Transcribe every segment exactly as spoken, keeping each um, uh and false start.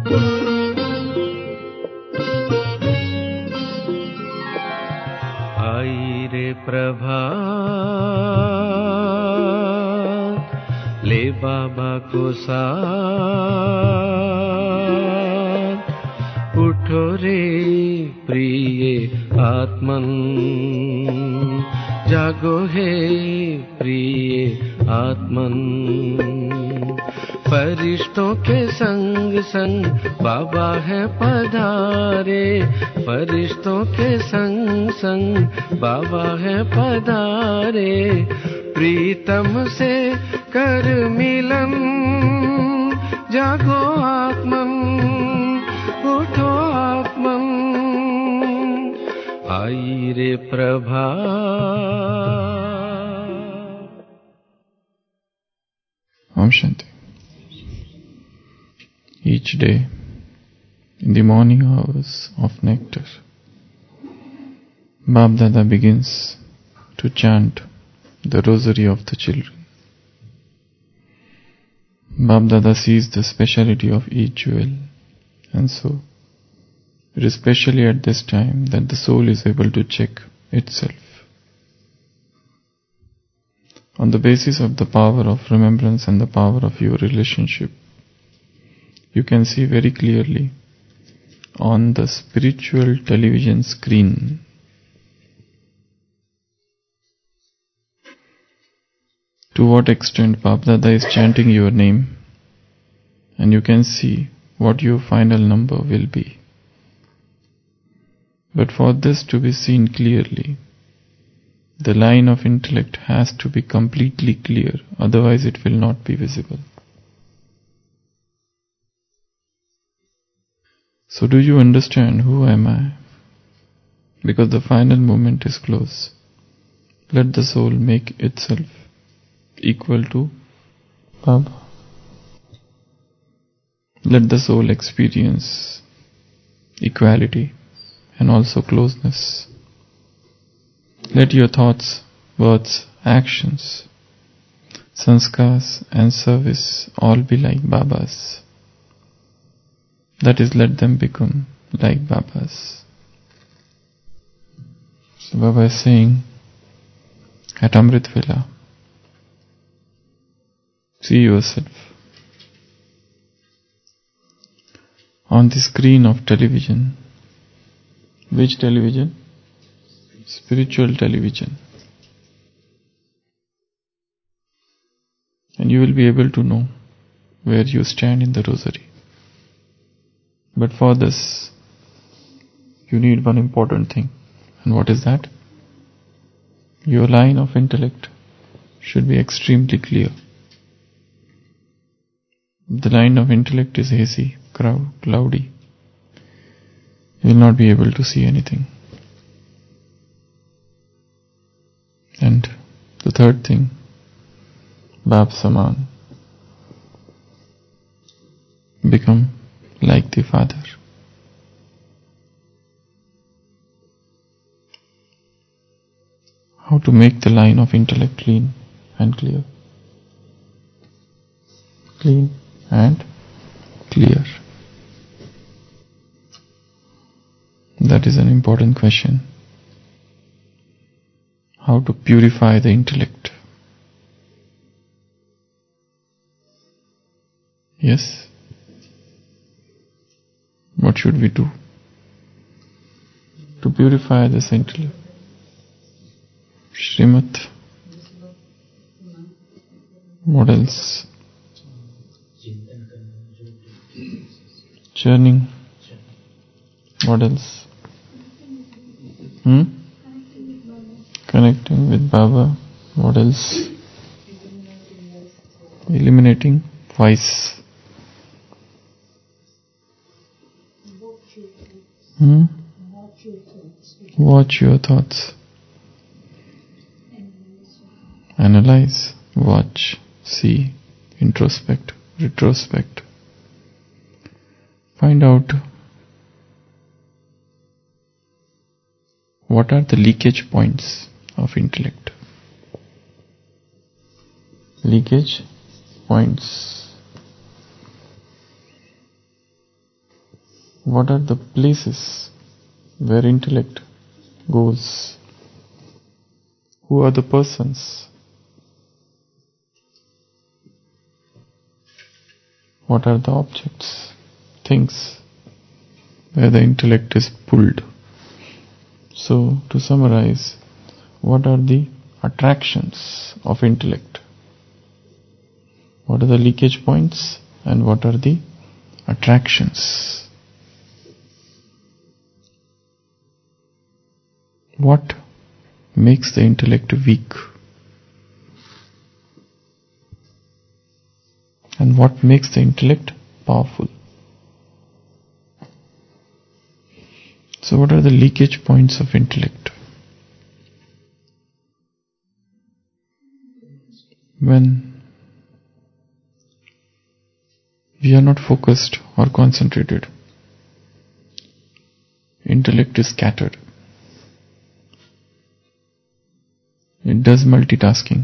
आई रे प्रभात, ले बाबा को साथ, उठो रे प्रिय आत्मन, जागो हे प्रिय आत्मन। फरिश्तों के संग संग बाबा है पधारे, फरिश्तों के संग संग बाबा है पधारे। प्रीतम से कर मिलन, जागो आत्मन, उठो आत्मन, आई रे प्रभात। Om Shanti. Each day, in the morning hours of nectar, Bab Dada begins to chant the rosary of the children. Bab Dada sees the speciality of each jewel, and so it is especially at this time that the soul is able to check itself. On the basis of the power of remembrance and the power of your relationship, you can see very clearly on the spiritual television screen to what extent Bab Dada is chanting your name, and you can see what your final number will be. But for this to be seen clearly, the line of intellect has to be completely clear, otherwise it will not be visible. So do you understand who am I? Because the final moment is close. Let the soul make itself equal to Baba. Let the soul experience equality and also closeness. Let your thoughts, words, actions, sanskars and service all be like Baba's. That is, let them become like Baba's. So Baba is saying at Amrit Vela, see yourself on the screen of television. Which television? Spiritual television. And you will be able to know where you stand in the rosary. But for this, you need one important thing. And what is that? Your line of intellect should be extremely clear. If the line of intellect is hazy, cloudy, you will not be able to see anything. And the third thing, Bab Saman, become like the Father. How to make the line of intellect clean and clear? Clean and clear. That is an important question. How to purify the intellect? Yes? What should we do to purify this intellect? Srimad. What else? Churning. What else? Hmm? Connecting with Baba. What else? Eliminating vice. Hmm? Watch your thoughts. Analyze, watch, see, introspect, retrospect. Find out what are the leakage points of intellect. Leakage points. What are the places where intellect goes? Who are the persons? What are the objects, things where the intellect is pulled? So, to summarize, what are the attractions of intellect? What are the leakage points and what are the attractions? What makes the intellect weak? And what makes the intellect powerful? So what are the leakage points of intellect? When we are not focused or concentrated, intellect is scattered. It does multitasking.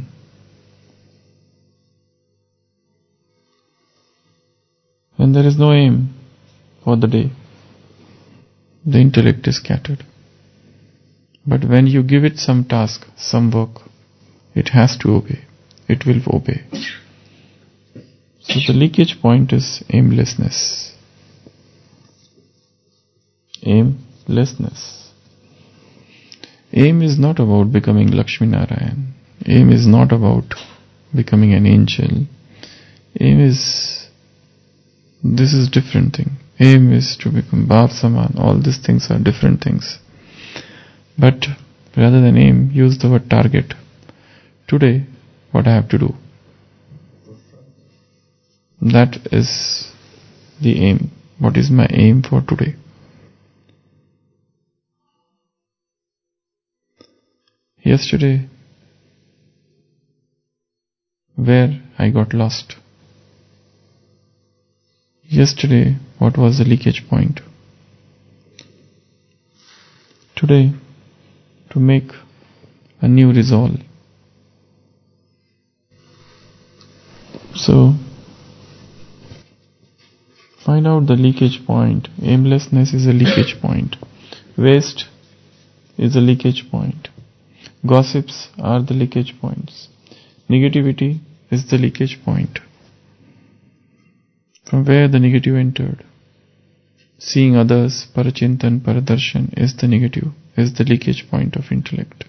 When there is no aim for the day, the intellect is scattered. But when you give it some task, some work, it has to obey. It will obey. So the leakage point is aimlessness. Aimlessness. Aim is not about becoming Lakshmi Narayan. Aim is not about becoming an angel. Aim is, this is different thing. Aim is to become Bab Saman. All these things are different things. But rather than aim, use the word target. Today, what I have to do? That is the aim. What is my aim for today? Yesterday, where I got lost. Yesterday, what was the leakage point? Today, to make a new resolve. So, find out the leakage point. Aimlessness is a leakage point. Waste is a leakage point. Gossips are the leakage points. Negativity is the leakage point. From where the negative entered. Seeing others, parachintan, paradarshan is the negative, is the leakage point of intellect.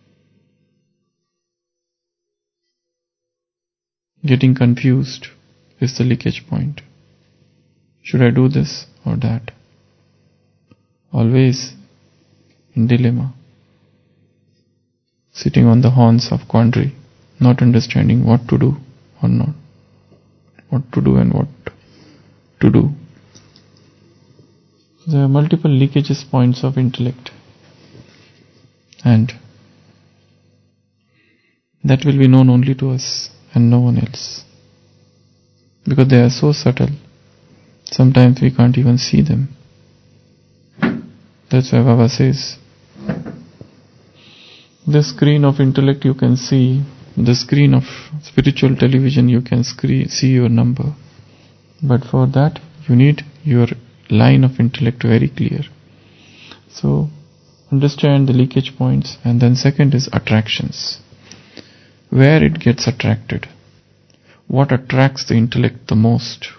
Getting confused is the leakage point. Should I do this or that? Always in dilemma. Sitting on the horns of quandary, not understanding what to do or not. What to do and what to do. There are multiple leakages points of intellect. And that will be known only to us and no one else. Because they are so subtle, sometimes we can't even see them. That's why Baba says, the screen of intellect you can see, the screen of spiritual television you can screen, see your number. But for that you need your line of intellect very clear. So understand the leakage points, and then second is attractions. Where it gets attracted. What attracts the intellect the most?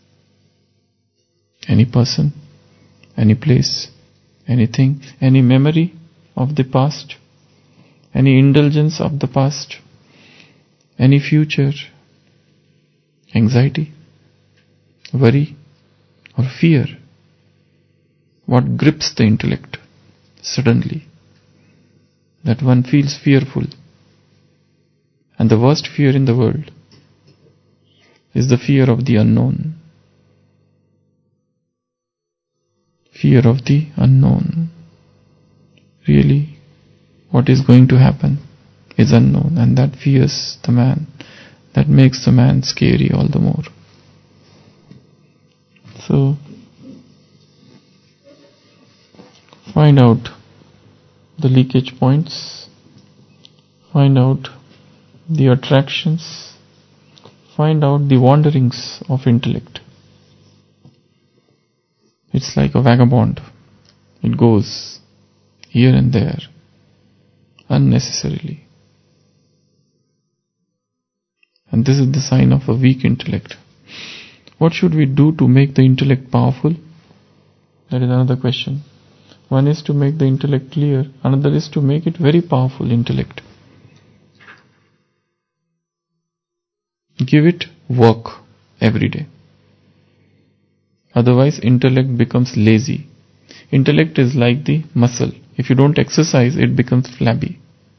Any person, any place, anything, any memory of the past, any indulgence of the past, any future, anxiety, worry, or fear. What grips the intellect suddenly? That one feels fearful. And the worst fear in the world is the fear of the unknown. Fear of the unknown. Really, what is going to happen is unknown, and that fears the man. That makes the man scary all the more. So, find out the leakage points, find out the attractions, find out the wanderings of intellect. It It's like a vagabond. It goes here and there, unnecessarily. And this is the sign of a weak intellect. What should we do to make the intellect powerful? That is another question. One is to make the intellect clear, another is to make it very powerful intellect. Give it work every day. Otherwise, intellect becomes lazy. Intellect is like the muscle. If you don't exercise, it becomes flabby.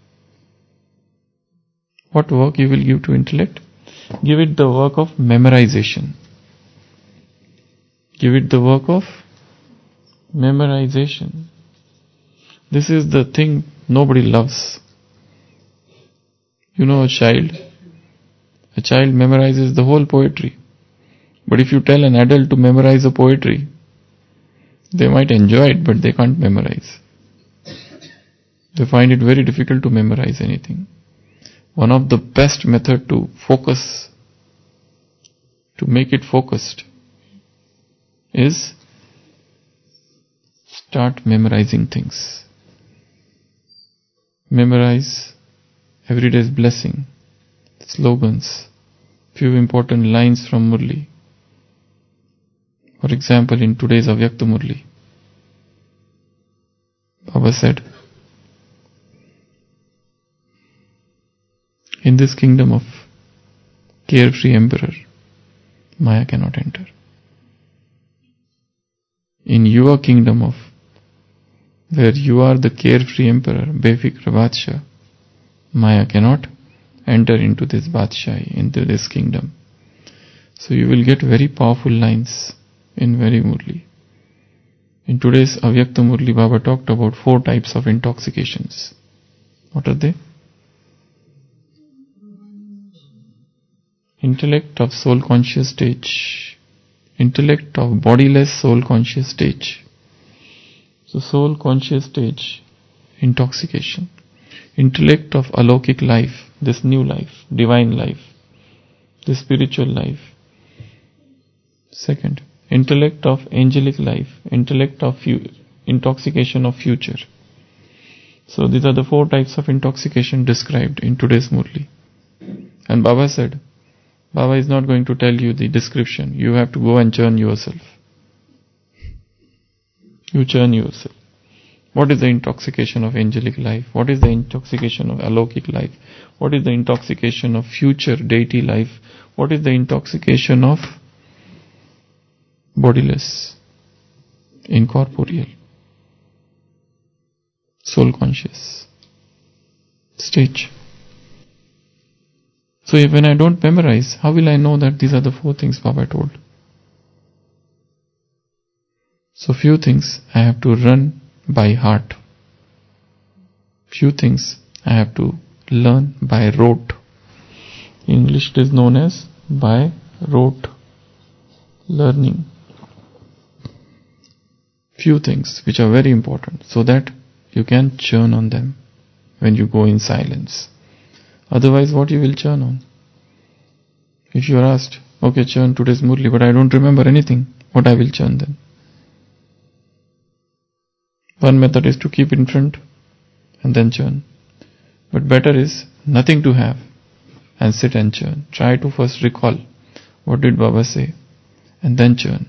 What work you will give to intellect? Give it the work of memorization. Give it the work of memorization. This is the thing nobody loves. You know, a child, a child memorizes the whole poetry. But if you tell an adult to memorize a poetry, they might enjoy it, but they can't memorize. They find it very difficult to memorize anything. One of the best method to focus, to make it focused, is start memorizing things. Memorize everyday's blessing, slogans, few important lines from Murli. For example, in today's Avyakta Murli, Baba said, in this kingdom of carefree emperor, Maya cannot enter. In your kingdom of where you are the carefree emperor, Befikr Badshah, Maya cannot enter into this Badshah, into this kingdom. So you will get very powerful lines in very Murli. In today's Avyakta Murli, Baba talked about four types of intoxications. What are they? Intellect of soul conscious stage. Intellect of bodiless soul conscious stage. So soul conscious stage, intoxication. Intellect of alokik life, this new life, divine life, this spiritual life. Second, intellect of angelic life, intellect of fu- intoxication of future. So these are the four types of intoxication described in today's Murli. And Baba said, Baba is not going to tell you the description. You have to go and churn yourself. You churn yourself. What is the intoxication of angelic life? What is the intoxication of alokik life? What is the intoxication of future deity life? What is the intoxication of bodiless, incorporeal, soul conscious stage? So if when I don't memorize, how will I know that these are the four things Baba told? So few things I have to run by heart. Few things I have to learn by rote. In English it is known as by rote learning. Few things which are very important so that you can churn on them when you go in silence. Otherwise, what you will churn on? If you are asked, okay, churn today's Murli, but I don't remember anything, what I will churn then? One method is to keep in front and then churn. But better is nothing to have and sit and churn. Try to first recall what did Baba say and then churn.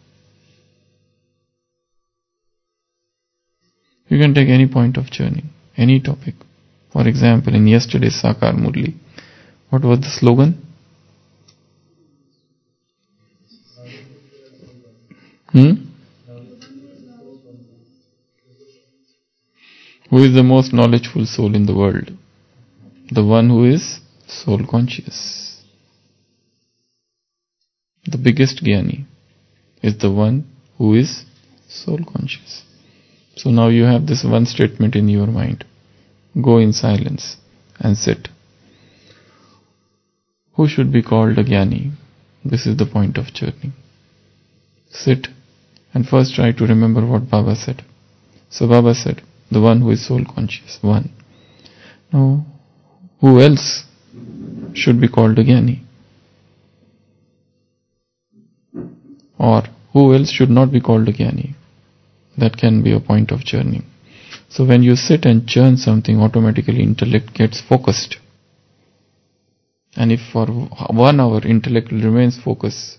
You can take any point of churning, any topic. For example, in yesterday's Sakar Murli, what was the slogan? Hmm? Who is the most knowledgeful soul in the world? The one who is soul conscious. The biggest Jnani is the one who is soul conscious. So now you have this one statement in your mind. Go in silence and sit. Who should be called a Jnani? This is the point of journey. Sit and first try to remember what Baba said. So Baba said, the one who is soul conscious, one. Now, who else should be called a Jnani? Or who else should not be called a Jnani? That can be a point of churning. So when you sit and churn something, automatically intellect gets focused. And if for one hour intellect remains focused,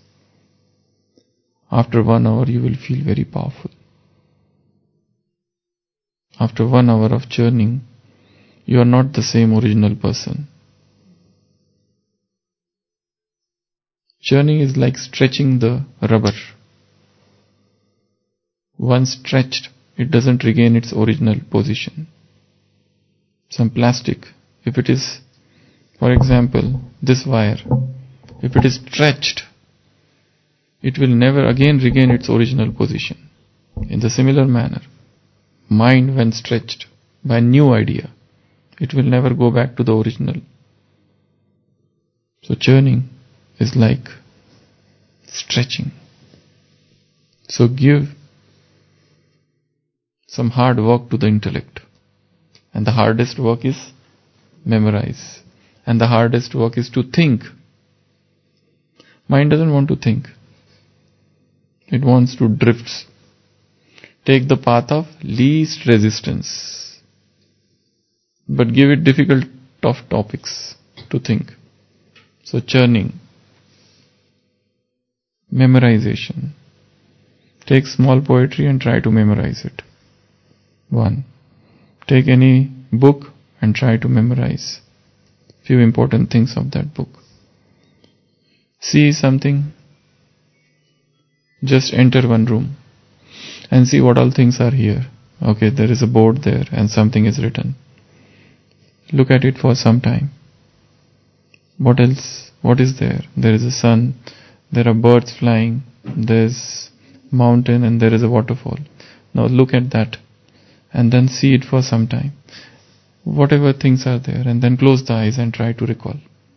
after one hour you will feel very powerful. After one hour of churning, you are not the same original person. Churning is like stretching the rubber. Once stretched, it doesn't regain its original position. Some plastic, if it is, for example, this wire, if it is stretched, it will never again regain its original position. In the similar manner, mind when stretched by a new idea, it will never go back to the original. So churning is like stretching. So give some hard work to the intellect. And the hardest work is memorize. And the hardest work is to think. Mind doesn't want to think. It wants to drift. Take the path of least resistance. But give it difficult, tough topics to think. So churning. Memorization. Take small poetry and try to memorize it. One. Take any book and try to memorize few important things of that book. See something, just enter one room and see what all things are here. Okay, there is a board there and something is written. Look at it for some time. What else? What is there? There is a sun, there are birds flying, there is mountain and there is a waterfall. Now look at that and then see it for some time. Whatever things are there, and then close the eyes and try to recall.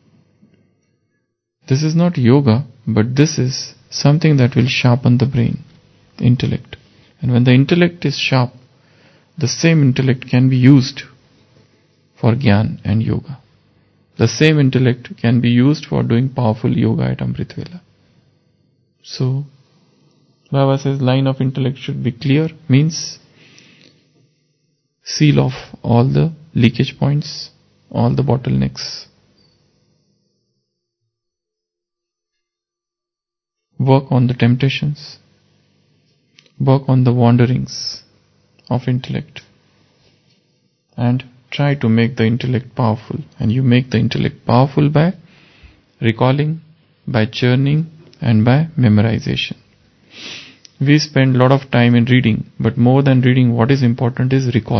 This is not yoga, but this is something that will sharpen the brain, intellect. And when the intellect is sharp, the same intellect can be used for Gyan and yoga. The same intellect can be used for doing powerful yoga at Amrit Vela. So, Baba says line of intellect should be clear, means seal off all the leakage points, all the bottlenecks. Work on the temptations. Work on the wanderings of intellect. And try to make the intellect powerful. And you make the intellect powerful by recalling, by churning, and by memorization. We spend a lot of time in reading, but more than reading, what is important is recall.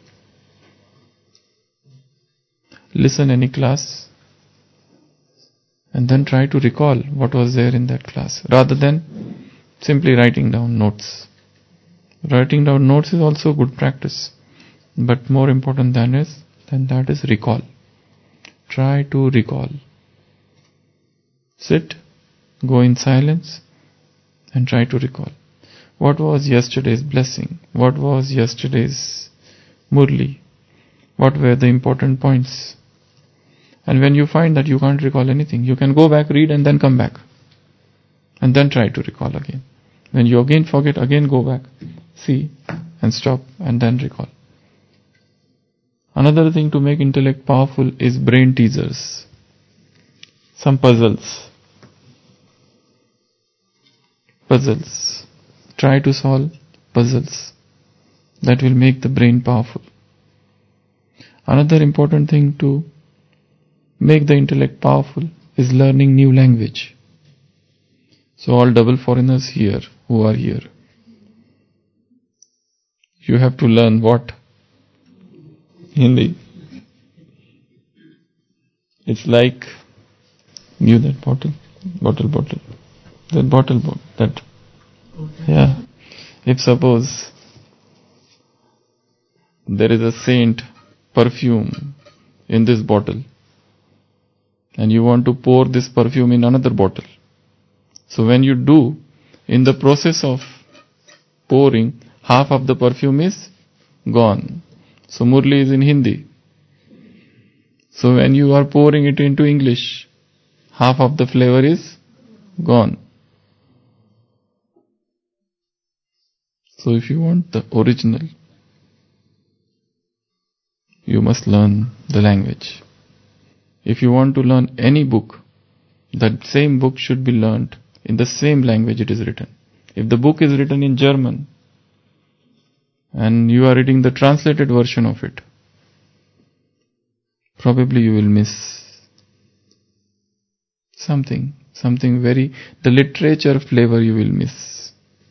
Listen any class and then try to recall what was there in that class, rather than simply writing down notes. Writing down notes is also good practice, but more important than is than that is recall. Try to recall. Sit, go in silence and try to recall. What was yesterday's blessing? What was yesterday's murli? What were the important points? And when you find that you can't recall anything, you can go back, read and then come back. And then try to recall again. When you again forget, again go back, see and stop and then recall. Another thing to make intellect powerful is brain teasers. Some puzzles. Puzzles. Try to solve puzzles. That will make the brain powerful. Another important thing to make the intellect powerful is learning new language. So all double foreigners here who are here, you have to learn what? Hindi. It's like, give that bottle, bottle, bottle, that bottle, bottle, that, yeah. If suppose there is a saint perfume in this bottle, and you want to pour this perfume in another bottle. So when you do, in the process of pouring, half of the perfume is gone. So Murli is in Hindi. So when you are pouring it into English, half of the flavor is gone. So if you want the original, you must learn the language. If you want to learn any book, that same book should be learnt in the same language it is written. If the book is written in German and you are reading the translated version of it, probably you will miss something, something very, the literature flavor you will miss.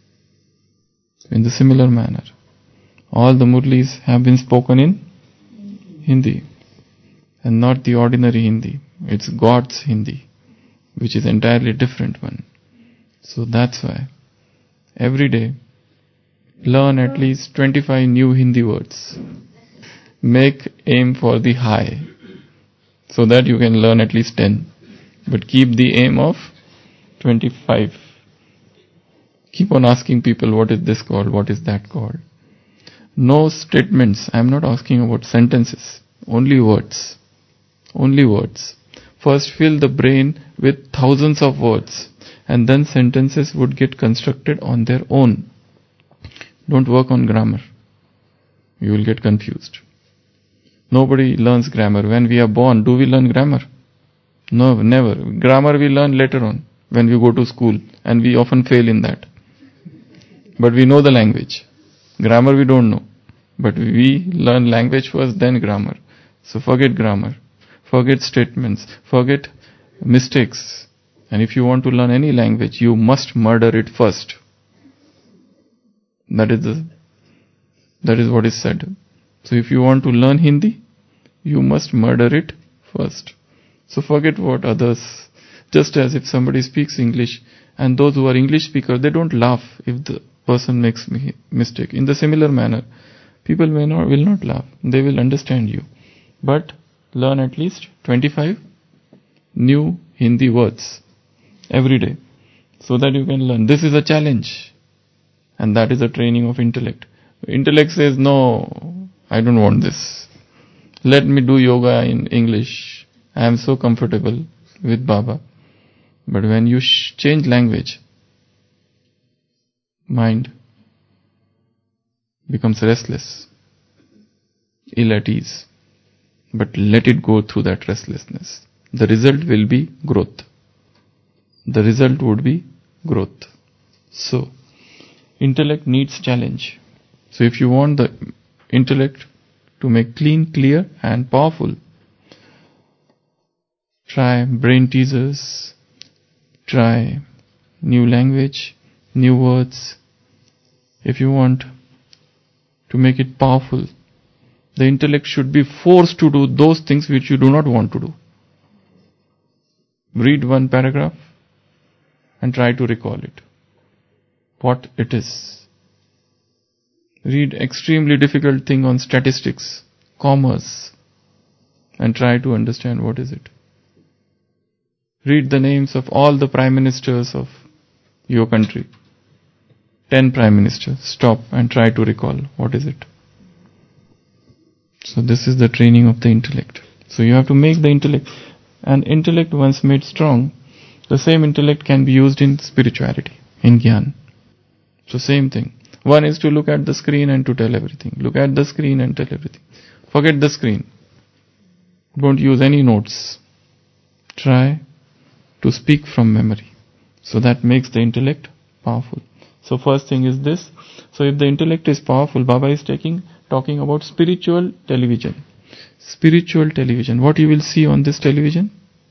In the similar manner, all the Murlis have been spoken in Hindi and not the ordinary Hindi. It's God's Hindi, which is entirely different one. So that's why every day learn at least twenty-five new Hindi words. Make aim for the high so that you can learn at least ten. But keep the aim of twenty-five. Keep on asking people, what is this called? What is that called? No statements. I am not asking about sentences. Only words. Only words. First fill the brain with thousands of words, and then sentences would get constructed on their own. Don't work on grammar. You will get confused. Nobody learns grammar. When we are born, do we learn grammar? No, never. Grammar we learn later on when we go to school, and we often fail in that. But we know the language. Grammar we don't know. But we learn language first, then grammar. So forget grammar. Forget statements. Forget mistakes. And if you want to learn any language, you must murder it first. That is the, that is what is said. So if you want to learn Hindi, you must murder it first. So forget what others, just as if somebody speaks English, and those who are English speakers, they don't laugh if the person makes a mistake. In the similar manner, people may not, will not laugh. They will understand you. But learn at least twenty-five new Hindi words every day so that you can learn. This is a challenge. And that is a training of intellect. Intellect says, no, I don't want this. Let me do yoga in English. I am so comfortable with Baba. But when you sh- change language, mind becomes restless, ill at ease. But let it go through that restlessness. The result will be growth. The result would be growth. So, intellect needs challenge. So if you want the intellect to make clean, clear and powerful, try brain teasers, try new language, new words. If you want to make it powerful, the intellect should be forced to do those things which you do not want to do. Read one paragraph and try to recall it. What it is. Read extremely difficult thing on statistics, commerce, and try to understand what is it. Read the names of all the prime ministers of your country. Ten prime ministers. Stop and try to recall what is it. So this is the training of the intellect. So you have to make the intellect, and intellect once made strong, the same intellect can be used in spirituality, in Gyan. So same thing. One is to look at the screen and to tell everything. Look at the screen and tell everything. Forget the screen. Don't use any notes. Try to speak from memory. So that makes the intellect powerful. So first thing is this. So if the intellect is powerful, Baba is taking talking about spiritual television. Spiritual television. What you will see on this television?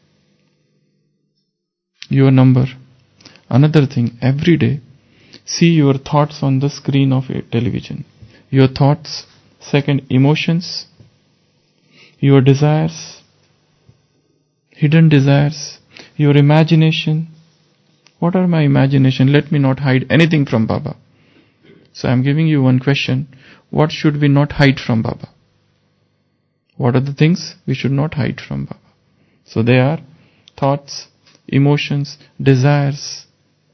Your number. Another thing, every day, see your thoughts on the screen of a television. Your thoughts. Second, emotions. Your desires. Hidden desires. Your imagination. What are my imagination? Let me not hide anything from Baba. So I am giving you one question. What should we not hide from Baba? What are the things we should not hide from Baba? So they are thoughts, emotions, desires,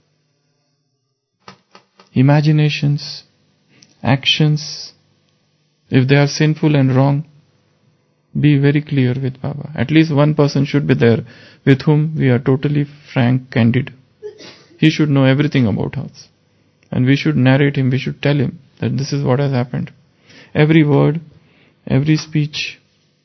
imaginations, actions. If they are sinful and wrong, be very clear with Baba. At least one person should be there with whom we are totally frank, candid. He should know everything about us. And we should narrate him, we should tell him that this is what has happened. Every word, every speech,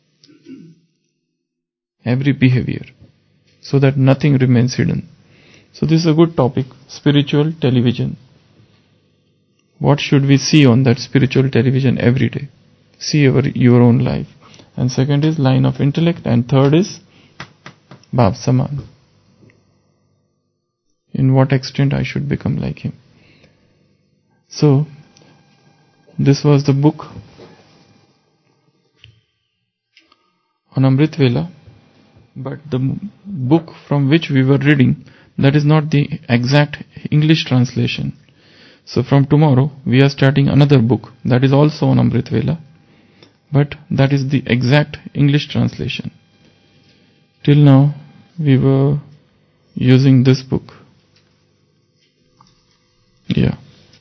every behavior, so that nothing remains hidden. So this is a good topic, spiritual television. What should we see on that spiritual television every day? See your, your own life. And second is line of intellect, and third is Bab Saman. In what extent I should become like him. So, this was the book on Amrit Vela, but the book from which we were reading, that is not the exact English translation. So from tomorrow we are starting another book that is also on Amrit Vela, but that is the exact English translation. Till now we were using this book. Yeah.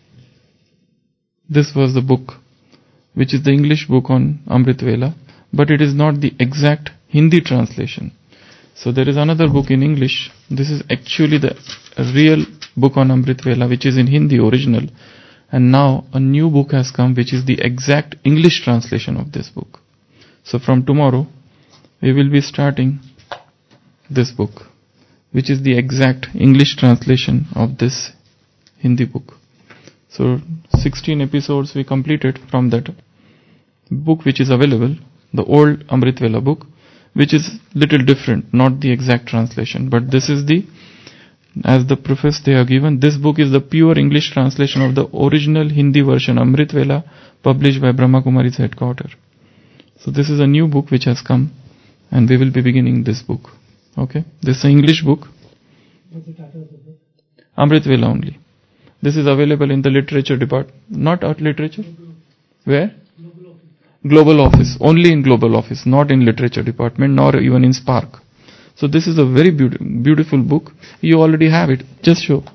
This was the book which is the English book on Amrit Vela, but it is not the exact Hindi translation. So there is another book in English. This is actually the real book on Amrit Vela, which is in Hindi original. And now a new book has come which is the exact English translation of this book. So from tomorrow we will be starting this book, which is the exact English translation of this Hindi book. So sixteen episodes we completed from that book which is available, the old Amrit Vela book, which is little different, not the exact translation, but this is the, as the preface they have given, this book is the pure English translation of the original Hindi version Amrit Vela, published by Brahma Kumari's headquarters. So this is a new book which has come, and we will be beginning this book. Okay, this is an English book. What's the title of the book? Amrit Vela only. This is available in the literature department, not art literature. Where? Global Office, only in Global Office, not in literature department, nor even in Spark. So this is a very be- beautiful book. You already have it, just show.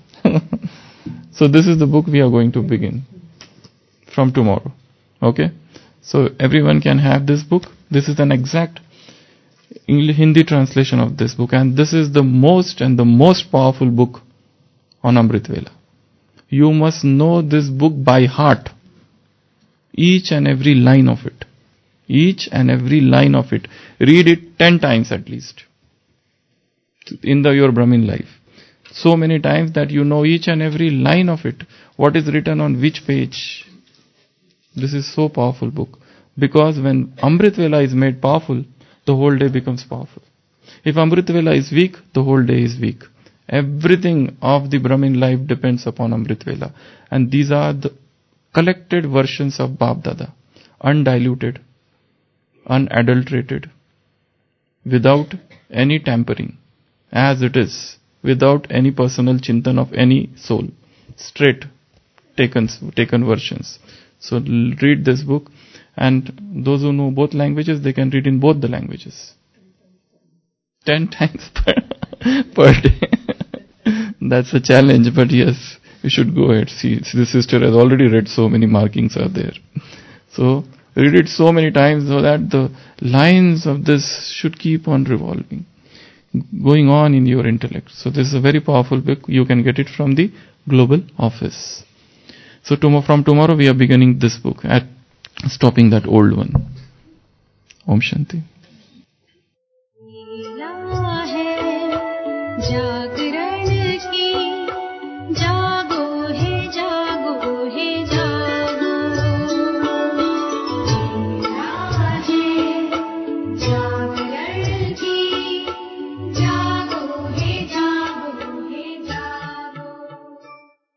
So this is the book we are going to begin from tomorrow. Okay? So everyone can have this book. This is an exact English, Hindi translation of this book, and this is the most and the most powerful book on Amrit Vela. You must know this book by heart. Each and every line of it. Each and every line of it. Read it ten times at least. In the your Brahmin life. So many times that you know each and every line of it. What is written on which page. This is so powerful book. Because when Amrit Vela is made powerful, the whole day becomes powerful. If Amrit Vela is weak, the whole day is weak. Everything of the Brahmin life depends upon Amrit Vela. And these are the collected versions of Bab Dada, undiluted, unadulterated, without any tampering, as it is, without any personal chintan of any soul, straight taken taken versions. So read this book, and those who know both languages, they can read in both the languages. Ten times per, per day. That's a challenge, but yes. You should go ahead. See, see, the sister has already read, so many markings are there. So, read it so many times so that the lines of this should keep on revolving, going on in your intellect. So, this is a very powerful book. You can get it from the Global Office. So, tomorrow, from tomorrow we are beginning this book, at stopping that old one. Om Shanti.